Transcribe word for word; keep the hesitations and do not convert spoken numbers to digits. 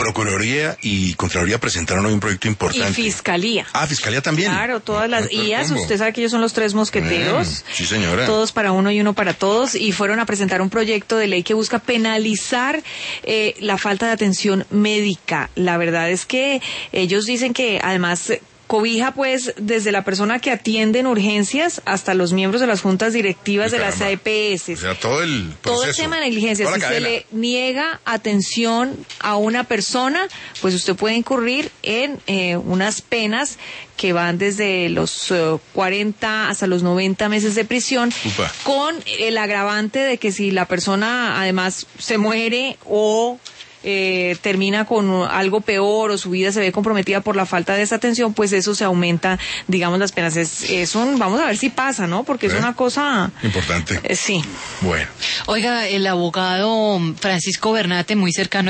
Procuraduría y Contraloría presentaron hoy un proyecto importante. Y Fiscalía. Ah, Fiscalía también. Claro, todas las I As, usted sabe que ellos son los tres mosqueteros. Bien, sí, señora. Todos para uno y uno para todos, y fueron a presentar un proyecto de ley que busca penalizar eh, la falta de atención médica. La verdad es que ellos dicen que además cobija pues desde la persona que atiende en urgencias hasta los miembros de las juntas directivas de las E P S. O sea, todo el proceso. Todo el tema de negligencia. Si se le niega atención a una persona, pues usted puede incurrir en eh, unas penas que van desde los uh, cuarenta hasta los noventa meses de prisión. Upa. Con el agravante de que si la persona además se muere o Eh, termina con algo peor o su vida se ve comprometida por la falta de esa atención, pues eso se aumenta, digamos, las penas. Es, es un, vamos a ver si pasa, ¿no? Porque ¿Eh? es una cosa importante. Eh, sí. Bueno. Oiga, el abogado Francisco Bernate, muy cercano